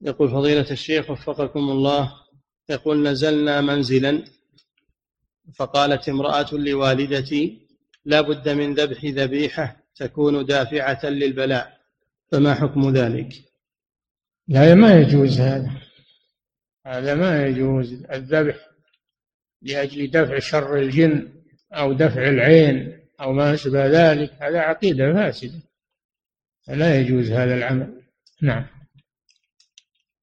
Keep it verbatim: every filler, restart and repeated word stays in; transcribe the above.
يقول فضيلة الشيخ وفقكم الله، يقول نزلنا منزلا فقالت امرأة لوالدتي لا بد من ذبح ذبيحة تكون دافعة للبلاء، فما حكم ذلك؟ لا، ما يجوز هذا، هذا ما يجوز الذبح لأجل دفع شر الجن أو دفع العين أو ما أشبه ذلك، هذا عقيدة فاسدة، لا يجوز هذا العمل. نعم.